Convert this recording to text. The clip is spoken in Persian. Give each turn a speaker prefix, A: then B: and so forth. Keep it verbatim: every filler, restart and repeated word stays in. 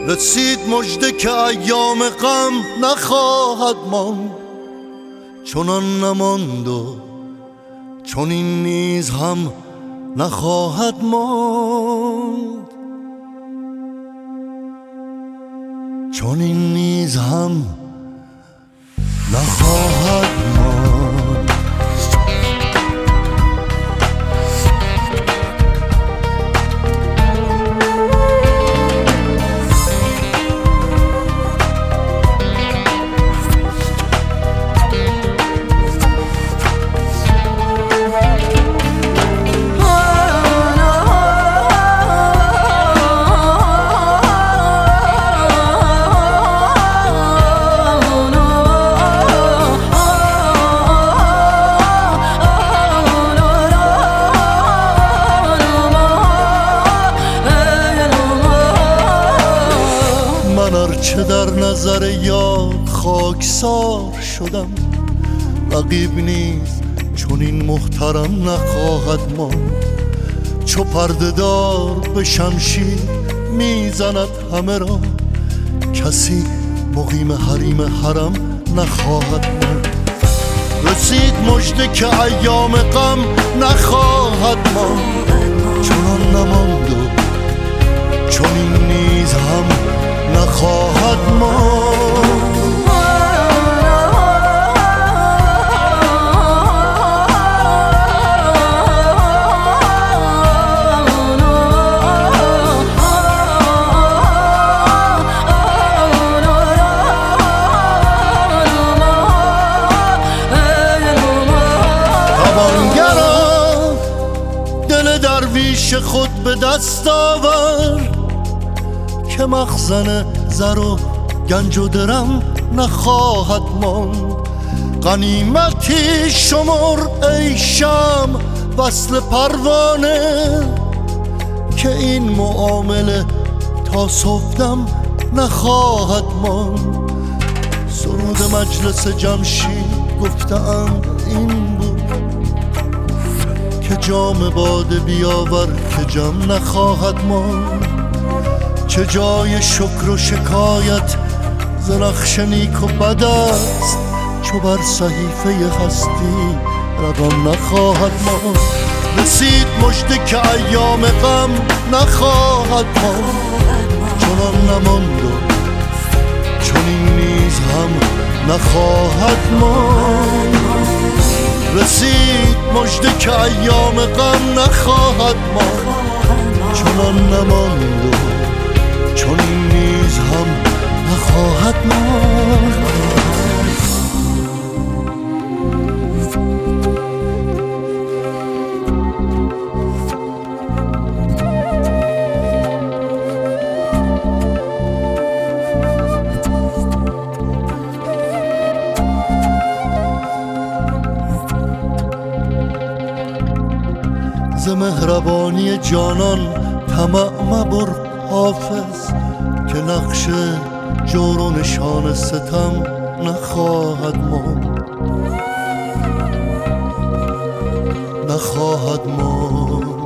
A: رسید مژده که ایام غم نخواهد ماند، چنان نماند و چنین نیز هم نخواهد ماند، چنین نیز هم نخواهد ماند. چه در نظر یار خاکسار شدم، رقیب نیز چون این محترم نخواهد ماند. چو پرده دار به شمشیر میزند همه را، کسی مقیم حریم حرم نخواهد ماند. رسید مژده که ایام غم نخواهد ماند، چنان نماند و چنین نیز هم نخواهد ماند. توانگرم دل درویش خود به دست آور، که مخزن زر و گنج و درم نخواهد ماند. غنیمتی شمر ای شمع وصل پروانه، که این معامله تا صبحدم نخواهد ماند. سرود مجلس جمشید گفته‌اند این بود، که جام باده بیاور که جم نخواهد ماند. چه جای شکر و شکایت ز نقش نیک و بد است، چو بر صحیفه هستی رقم نخواهد ماند. رسید مژده که ایام غم نخواهد ماند، چنان نماند و چنین نیز هم نخواهد ماند. رسید مژده که ایام غم نخواهد ماند، چنان نماند و چنین نیز هم نخواهد ماند. ز مهربانی جانان طمع مبر حافظ، که نقش جور و نشان ستم نخواهد ماند، نخواهد ماند.